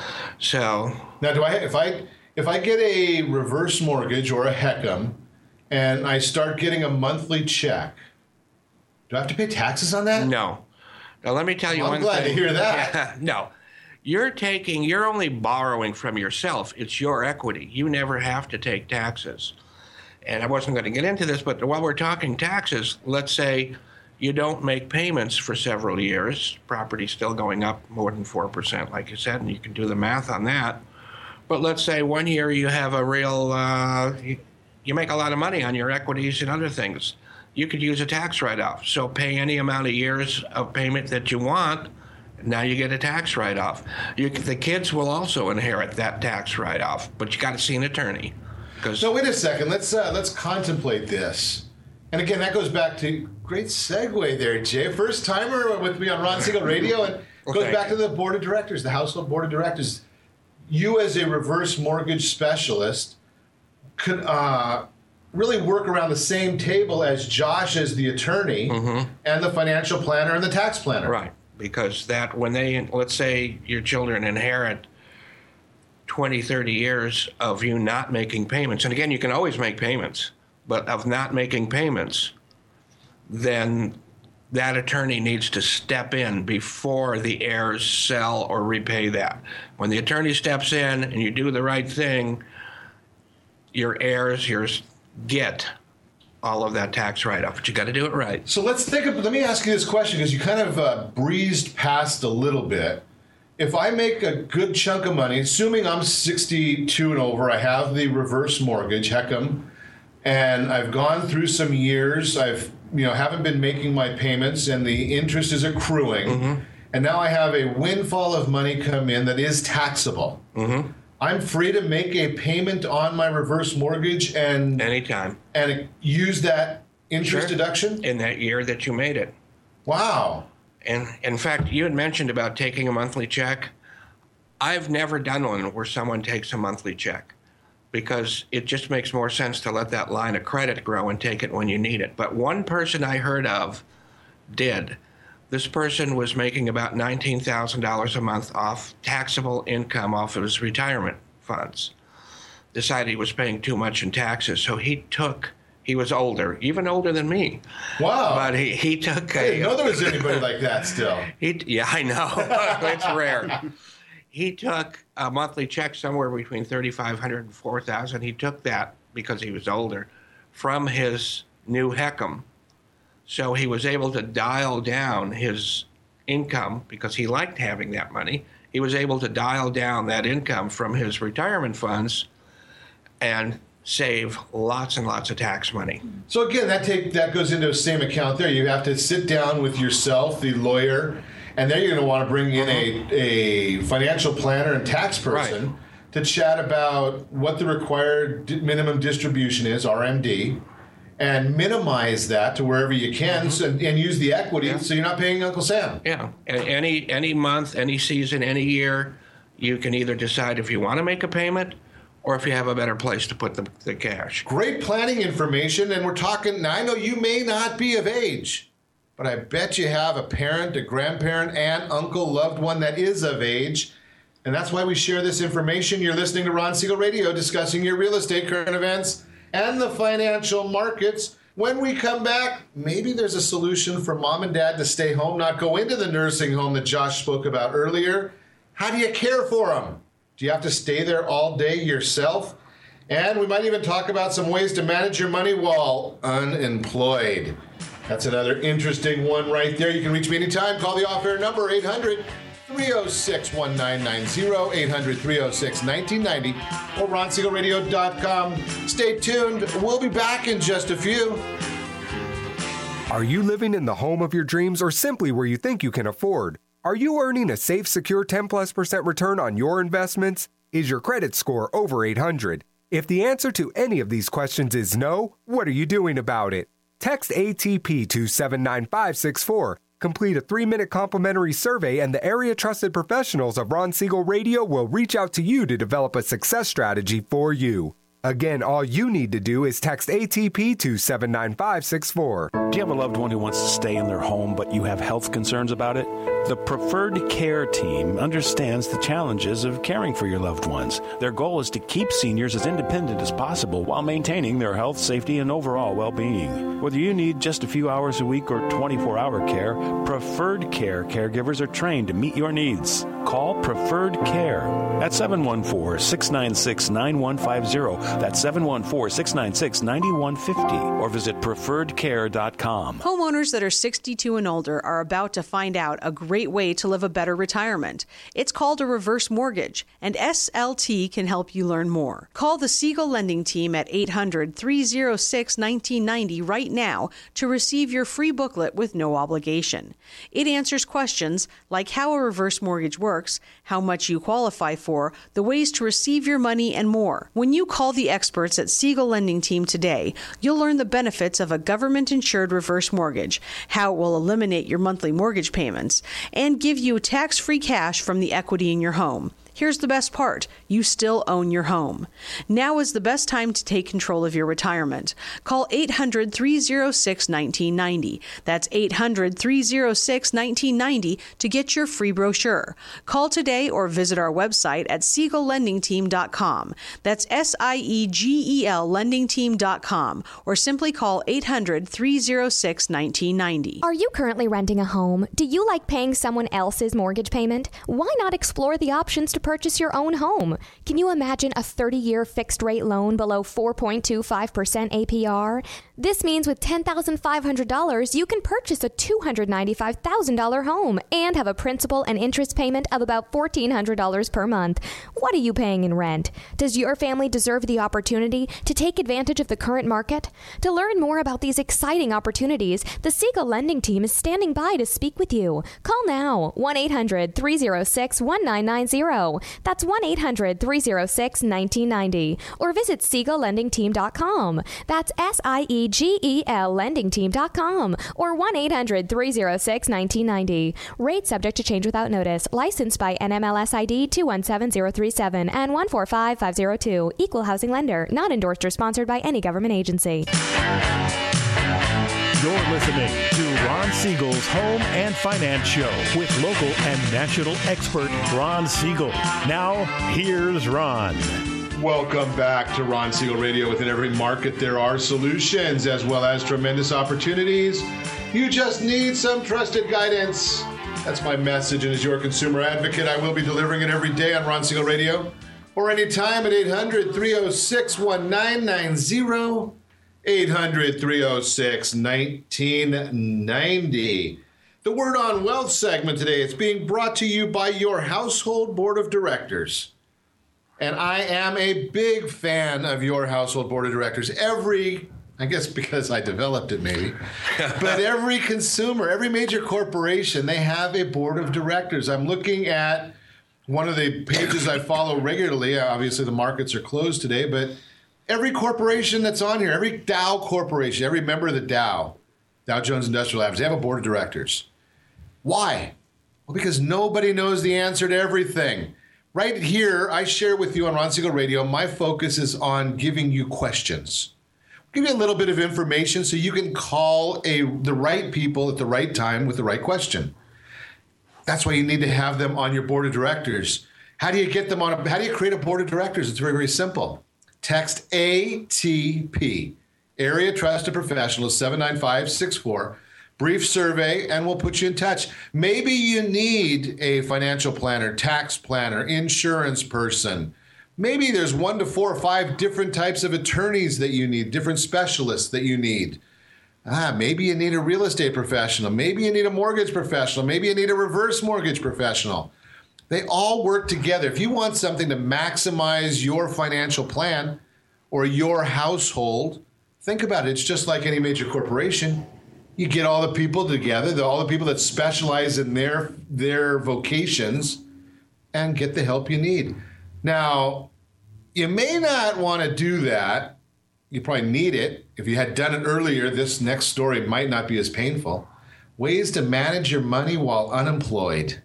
So now, do I if I if I get a reverse mortgage or a HECM, and I start getting a monthly check, do I have to pay taxes on that? No. Now let me tell you well, one I'm glad thing. to hear that. Yeah, no. You're taking, you're only borrowing from yourself. It's your equity. You never have to take taxes. And I wasn't going to get into this, but while we're talking taxes, let's say you don't make payments for several years. Property's still going up more than four percent, like you said, and you can do the math on that. But let's say one year you have a real, uh, you, you make a lot of money on your equities and other things. You could use a tax write-off. So pay any amount of years of payment that you want. Now you get a tax write-off. You, the kids will also inherit that tax write-off, but you got to see an attorney. So wait a second. Let's uh, let's contemplate this. And again, that goes back to great segue there, Jay. First timer with me on Ron Siegel Radio, and Well, goes thank back to the board of directors, the household board of directors. You, as a reverse mortgage specialist, could uh, really work around the same table as Josh as the attorney Mm-hmm. and the financial planner and the tax planner. Right, because that when they, let's say your children inherit twenty, thirty years of you not making payments, and again, you can always make payments, but of not making payments, then that attorney needs to step in before the heirs sell or repay that. When the attorney steps in and you do the right thing, your heirs, yours get all of that tax write-off, but you got to do it right. So let's think of, let me ask you this question, because you kind of uh, breezed past a little bit. If I make a good chunk of money, assuming I'm sixty-two and over, I have the reverse mortgage, HECM, and I've gone through some years, I've, you know, haven't been making my payments and the interest is accruing, Mm-hmm. and now I have a windfall of money come in that is taxable. Mm-hmm. I'm free to make a payment on my reverse mortgage and anytime and use that interest Sure. deduction in that year that you made it. Wow. And in fact, you had mentioned about taking a monthly check. I've never done one where someone takes a monthly check because it just makes more sense to let that line of credit grow and take it when you need it. But one person I heard of did. This person was making about nineteen thousand dollars a month off taxable income off of his retirement funds. Decided he was paying too much in taxes, so he took, he was older, even older than me. Wow. But he, he took I a... didn't know there was anybody like that still. He, yeah, I know. It's rare. He took a monthly check somewhere between thirty-five hundred dollars and four thousand dollars. He took that because he was older from his new HECM. So he was able to dial down his income because he liked having that money. he was able to dial down that income from his retirement funds and save lots and lots of tax money. So again, that take that goes into the same account there. You have to sit down with yourself, the lawyer, and then you're going to want to bring in a, a financial planner and tax person right. to chat about what the required minimum distribution is, R M D, and minimize that to wherever you can, mm-hmm. so, and use the equity yeah. so you're not paying Uncle Sam. Yeah, any any month, any season, any year, you can either decide if you want to make a payment or if you have a better place to put the, the cash. Great planning information, and we're talking, now I know you may not be of age, but I bet you have a parent, a grandparent, aunt, uncle, loved one that is of age, and that's why we share this information. You're listening to Ron Siegel Radio, discussing your real estate, current events, and the financial markets. When we come back, maybe there's a solution for mom and dad to stay home, not go into the nursing home that Josh spoke about earlier. How do you care for them? Do you have to stay there all day yourself? And we might even talk about some ways to manage your money while unemployed. That's another interesting one right there. You can reach me anytime. Call the off-air number, eight hundred, three oh six, one nine nine zero, eight hundred, three oh six, nineteen ninety, or ron siegel radio dot com. Stay tuned. We'll be back in just a few. Are you living in the home of your dreams or simply where you think you can afford? Are you earning a safe, secure ten plus percent return on your investments? Is your credit score over eight hundred? If the answer to any of these questions is no, what are you doing about it? Text A T P to seven nine five six four. Complete a three-minute complimentary survey, and the area-trusted professionals of Ron Siegel Radio will reach out to you to develop a success strategy for you. Again, all you need to do is text A T P to seven nine five six four. Do you have a loved one who wants to stay in their home, but you have health concerns about it? The Preferred Care team understands the challenges of caring for your loved ones. Their goal is to keep seniors as independent as possible while maintaining their health, safety, and overall well-being. Whether you need just a few hours a week or twenty-four hour care, Preferred Care caregivers are trained to meet your needs. Call Preferred Care at seven one four, six nine six, nine one five zero. That's seven one four, six nine six, nine one five zero, or visit preferred care dot com. Homeowners that are sixty-two and older are about to find out a great way to live a better retirement. It's called a reverse mortgage, and S L T can help you learn more. Call the Siegel Lending Team at eight hundred, three oh six, nineteen ninety right now to receive your free booklet with no obligation. It answers questions like how a reverse mortgage works, how much you qualify for, the ways to receive your money, and more. When you call the experts at Siegel Lending Team today, you'll learn the benefits of a government-insured reverse mortgage, how it will eliminate your monthly mortgage payments, and give you tax-free cash from the equity in your home. Here's the best part. You still own your home. Now is the best time to take control of your retirement. Call eight hundred, three oh six, nineteen ninety. That's eight hundred, three oh six, nineteen ninety to get your free brochure. Call today or visit our website at siegel lending team dot com. That's S I E G E L lending team dot com, or simply call eight hundred, three oh six, nineteen ninety. Are you currently renting a home? Do you like paying someone else's mortgage payment? Why not explore the options to purchase your own home? Can you imagine a thirty-year fixed-rate loan below four point two five percent A P R? This means with ten thousand five hundred dollars, you can purchase a two hundred ninety-five thousand dollars home and have a principal and interest payment of about fourteen hundred dollars per month. What are you paying in rent? Does your family deserve the opportunity to take advantage of the current market? To learn more about these exciting opportunities, the Siegel Lending Team is standing by to speak with you. Call now, one eight hundred, three oh six, one nine nine zero. That's one eight hundred, three oh six, nineteen ninety. Or visit siegel lending team dot com. That's S I E G E L lending team dot com. Or one eight hundred, three oh six, nineteen ninety. Rate subject to change without notice. Licensed by N M L S I D two one seven zero three seven and one four five five zero two. Equal housing lender. Not endorsed or sponsored by any government agency. You're listening to Ron Siegel's Home and Finance Show with local and national expert Ron Siegel. Now, here's Ron. Welcome back to Ron Siegel Radio. Within every market, there are solutions as well as tremendous opportunities. You just need some trusted guidance. That's my message, and as your consumer advocate, I will be delivering it every day on Ron Siegel Radio or anytime at eight hundred, three oh six, one nine nine zero. eight hundred, three oh six, nineteen ninety. The Word on Wealth segment today is being brought to you by your household board of directors. And I am a big fan of your household board of directors. Every, I guess because I developed it maybe, but every consumer, every major corporation, they have a board of directors. I'm looking at one of the pages I follow regularly. Obviously, the markets are closed today, but every corporation that's on here, every Dow corporation, every member of the Dow, Dow Jones Industrial Average, they have a board of directors. Why? Well, because nobody knows the answer to everything. Right here, I share with you on Ron Siegel Radio, my focus is on giving you questions. I'll give you a little bit of information so you can call a the right people at the right time with the right question. That's why you need to have them on your board of directors. How do you get them on a, how do you create a board of directors? It's very, very simple. Text A T P, Area Trusted Professional, seven nine five six four. Brief survey, and we'll put you in touch. Maybe you need a financial planner, tax planner, insurance person. Maybe there's one to four or five different types of attorneys that you need, different specialists that you need. Ah, maybe you need a real estate professional. Maybe you need a mortgage professional. Maybe you need a reverse mortgage professional. They all work together. If you want something to maximize your financial plan or your household, think about it. It's just like any major corporation. You get all the people together, all the people that specialize in their their vocations, and get the help you need. Now, you may not want to do that. You probably need it. If you had done it earlier, this next story might not be as painful. Ways to manage your money while unemployed.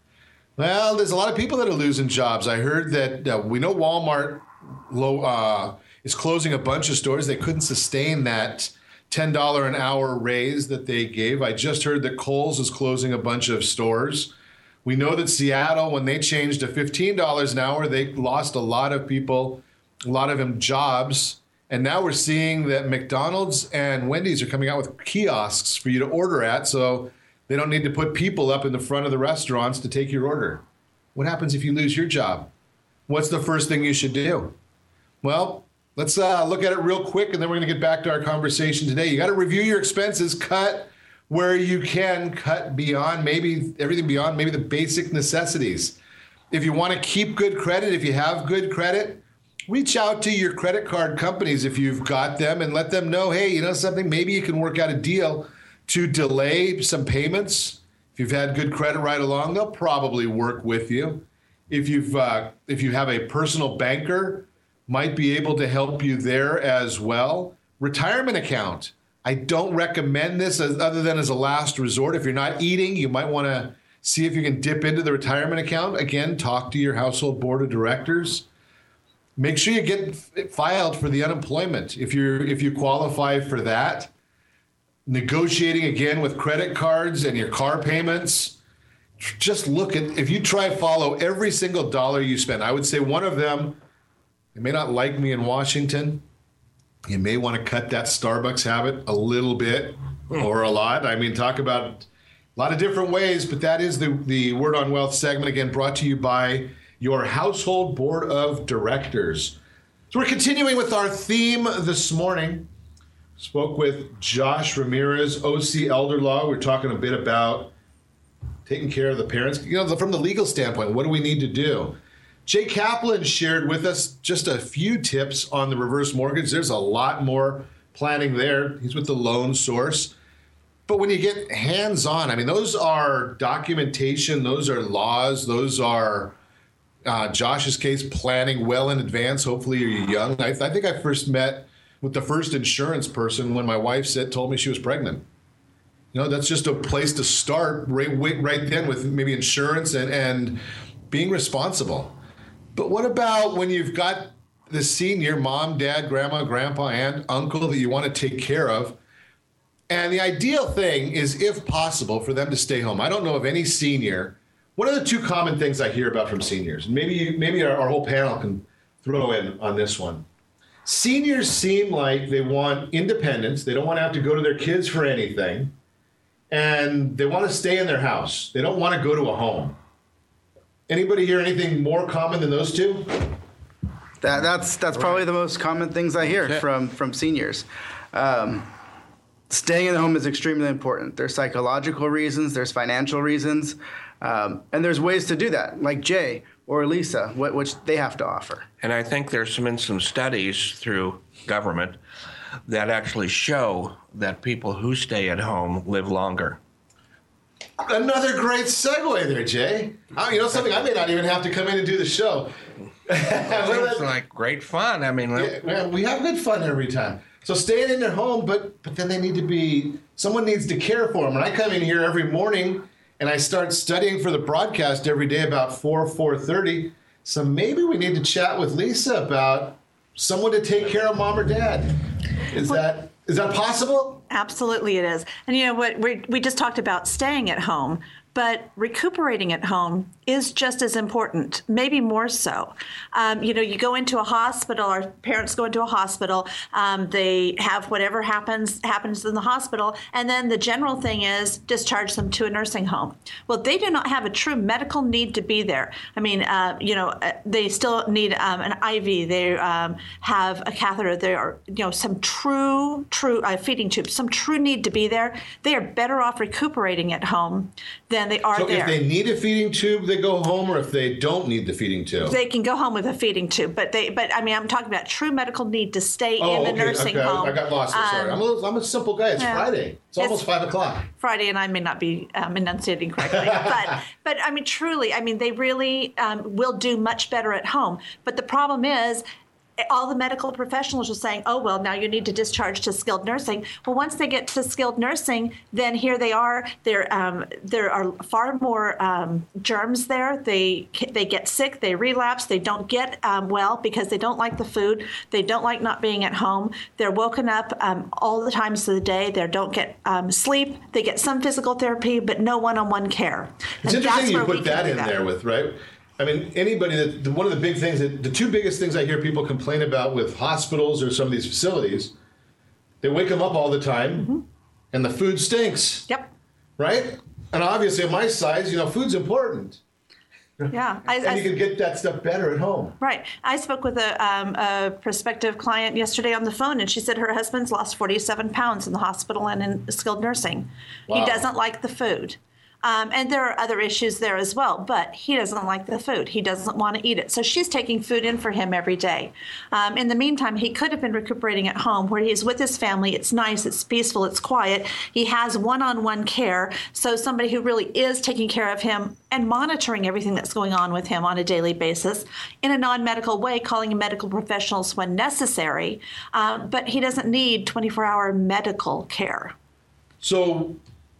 Well, there's a lot of people that are losing jobs. I heard that uh, we know Walmart low, uh, is closing a bunch of stores. They couldn't sustain that ten dollars an hour raise that they gave. I just heard that Kohl's is closing a bunch of stores. We know that Seattle, when they changed to fifteen dollars an hour, they lost a lot of people, a lot of them jobs. And now we're seeing that McDonald's and Wendy's are coming out with kiosks for you to order at, so they don't need to put people up in the front of the restaurants to take your order. What happens if you lose your job? What's the first thing you should do? Well, let's uh, look at it real quick, and then we're going to get back to our conversation today. You got to review your expenses, cut where you can, cut beyond, maybe everything beyond, maybe the basic necessities. If you want to keep good credit, if you have good credit, reach out to your credit card companies if you've got them and let them know, hey, you know something, maybe you can work out a deal to delay some payments. If you've had good credit right along, they'll probably work with you. If you've uh, if you have a personal banker, might be able to help you there as well. Retirement account. I don't recommend this as, other than as a last resort. If you're not eating, you might want to see if you can dip into the retirement account. Again, talk to your household board of directors. Make sure you get filed for the unemployment if you're if you qualify for that. Negotiating again with credit cards and your car payments. Just look at, if you try to follow every single dollar you spend, I would say one of them, you may not like me in Washington. You may want to cut that Starbucks habit a little bit or a lot. I mean, talk about a lot of different ways, but that is the, the Word on Wealth segment, again, brought to you by your household board of directors. So we're continuing with our theme this morning. Spoke with Josh Ramirez, O C Elder Law. We're talking a bit about taking care of the parents. You know, from the legal standpoint, what do we need to do? Jay Kaplan shared with us just a few tips on the reverse mortgage. There's a lot more planning there. He's with the Loan Source. But when you get hands-on, I mean, those are documentation, those are laws, those are, uh, Josh's case, planning well in advance. Hopefully you're young. I, I think I first met with the first insurance person when my wife said, told me she was pregnant. You know, that's just a place to start right, right then with maybe insurance and, and being responsible. But what about when you've got the senior, mom, dad, grandma, grandpa, aunt, uncle that you want to take care of? And the ideal thing is, if possible, for them to stay home. I don't know of any senior. What are the two common things I hear about from seniors? Maybe maybe our, our whole panel can throw in on this one. Seniors seem like they want independence. They don't want to have to go to their kids for anything. And they want to stay in their house. They don't want to go to a home. Anybody hear anything more common than those two? That, that's that's probably the most common things I hear from, from seniors. Um, staying in the home is extremely important. There's psychological reasons, there's financial reasons, um, and there's ways to do that, like Jay or Lisa, wh- which they have to offer. And I think there's been some studies through government that actually show that people who stay at home live longer. Another great segue there, Jay. Oh, you know something? I may not even have to come in and do the show. It's like great fun. I mean, yeah, we have good fun every time. So staying in their home, but but then they need to be, someone needs to care for them. And I come in here every morning and I start studying for the broadcast every day about four, four thirty. So maybe we need to chat with Lisa about someone to take care of mom or dad. Is that is that possible? Absolutely it is. And you know what, we we just talked about staying at home, but recuperating at home is just as important, maybe more so. Um, you know, you go into a hospital, or parents go into a hospital, um, they have whatever happens happens in the hospital, and then the general thing is discharge them to a nursing home. Well, they do not have a true medical need to be there. I mean, uh, you know, they still need um, an I V, they um, have a catheter, there are, you know, some true, true uh, feeding tubes, some true need to be there. They are better off recuperating at home than they are so there. So if they need a feeding tube, they go home, or if they don't need the feeding tube? They can go home with a feeding tube, but they, but I mean, I'm talking about true medical need to stay oh, in the okay, nursing okay. home. I got lost. I'm sorry. Um, I'm, a little, I'm a simple guy. It's yeah. Friday. It's almost It's five o'clock. Friday, and I may not be um, enunciating correctly, but but I mean, truly, I mean, they really um, will do much better at home. But the problem is, all the medical professionals are saying, oh, well, now you need to discharge to skilled nursing. Well, once they get to skilled nursing, then here they are. There, um, there are far more um, germs there. They they get sick, they relapse, they don't get um, well because they don't like the food. They don't like not being at home. They're woken up um, all the times of the day. They don't get um, sleep. They get some physical therapy, but no one-on-one care. It's and interesting you put we that in that. there with, right? I mean, anybody that, the, one of the big things, that the two biggest things I hear people complain about with hospitals or some of these facilities, they wake them up all the time mm-hmm. and the food stinks. Yep. Right? And obviously at my size, you know, food's important. Yeah. I, and I, you can get that stuff better at home. Right. I spoke with a, um, a prospective client yesterday on the phone, and she said her husband's lost forty-seven pounds in the hospital and in skilled nursing. Wow. He doesn't like the food. Um, and there are other issues there as well, but he doesn't like the food. He doesn't want to eat it. So she's taking food in for him every day. Um, in the meantime, he could have been recuperating at home where he's with his family. It's nice, it's peaceful, it's quiet. He has one-on-one care. So somebody who really is taking care of him and monitoring everything that's going on with him on a daily basis in a non-medical way, calling in medical professionals when necessary. Um, but he doesn't need twenty-four hour medical care. So...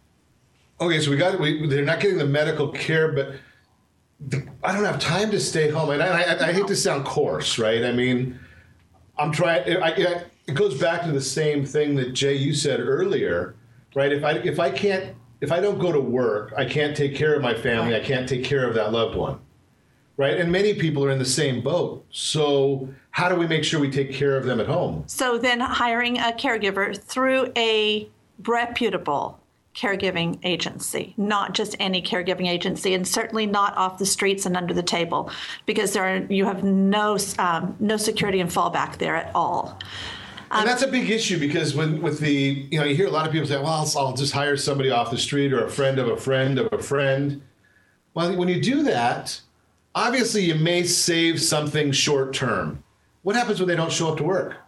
Okay, so we got we, they're not getting the medical care, but the, I don't have time to stay home. And I, I, I hate to sound coarse, right? I mean, I'm trying. I, I, it goes back to the same thing that Jay, you said earlier, right? If I if I can't if I don't go to work, I can't take care of my family. I can't take care of that loved one, right? And many people are in the same boat. So how do we make sure we take care of them at home? So then hiring a caregiver through a reputable caregiving agency, not just any caregiving agency, and certainly not off the streets and under the table, because there are, you have no um, no security and fallback there at all. Um, and that's a big issue, because when with the, you know, you hear a lot of people say, well, I'll, I'll just hire somebody off the street or a friend of a friend of a friend. Well, when you do that, obviously you may save something short term. What happens when they don't show up to work?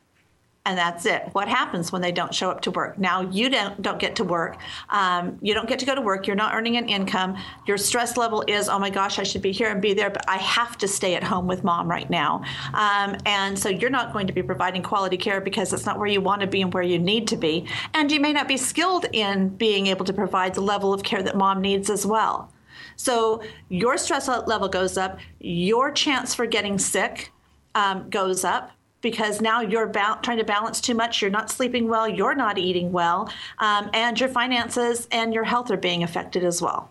And that's it. What happens when they don't show up to work? Now, you don't don't get to work. Um, you don't get to go to work. You're not earning an income. Your stress level is, oh my gosh, I should be here and be there, but I have to stay at home with mom right now. Um, and so you're not going to be providing quality care because it's not where you want to be and where you need to be. And you may not be skilled in being able to provide the level of care that mom needs as well. So your stress level goes up. Your chance for getting sick um, goes up, because now you're ba- trying to balance too much. You're not sleeping well. You're not eating well. Um, and your finances and your health are being affected as well.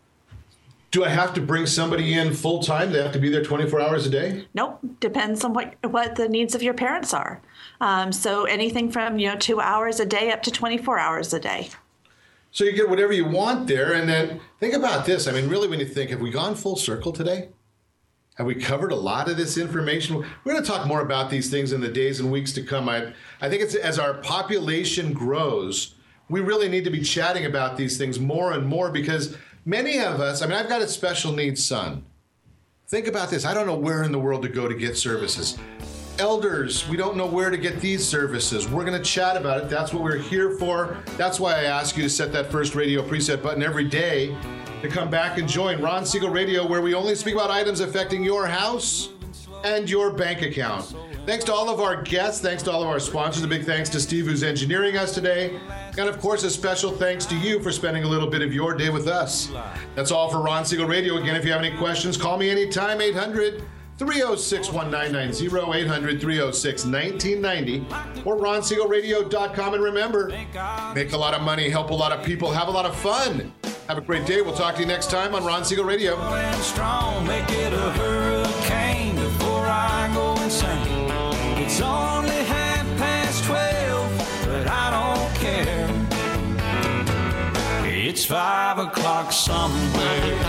Do I have to bring somebody in full time? They have to be there twenty-four hours a day? Nope. Depends on what what the needs of your parents are. Um, so anything from, you know, two hours a day up to twenty-four hours a day. So you get whatever you want there. And then think about this. I mean, really, when you think, have we gone full circle today? Have we covered a lot of this information? We're going to talk more about these things in the days and weeks to come. I, I think it's as our population grows, we really need to be chatting about these things more and more because many of us, I mean, I've got a special needs son. Think about this. I don't know where in the world to go to get services. Elders, we don't know where to get these services. We're going to chat about it. That's what we're here for. That's why I ask you to set that first radio preset button every day to come back and join Ron Siegel Radio, where we only speak about items affecting your house and your bank account. Thanks to all of our guests. Thanks to all of our sponsors. A big thanks to Steve, who's engineering us today. And of course, a special thanks to you for spending a little bit of your day with us. That's all for Ron Siegel Radio. Again, if you have any questions, call me anytime, eight hundred, three oh six, one nine nine zero, eight hundred, three oh six, nineteen ninety, or ron siegel radio dot com. And remember, make a lot of money, help a lot of people, have a lot of fun. Have a great day. We'll talk to you next time on Ron Siegel Radio. Strong, make it a hurricane before I go insane. It's only half past twelve, but I don't care. It's five o'clock somewhere.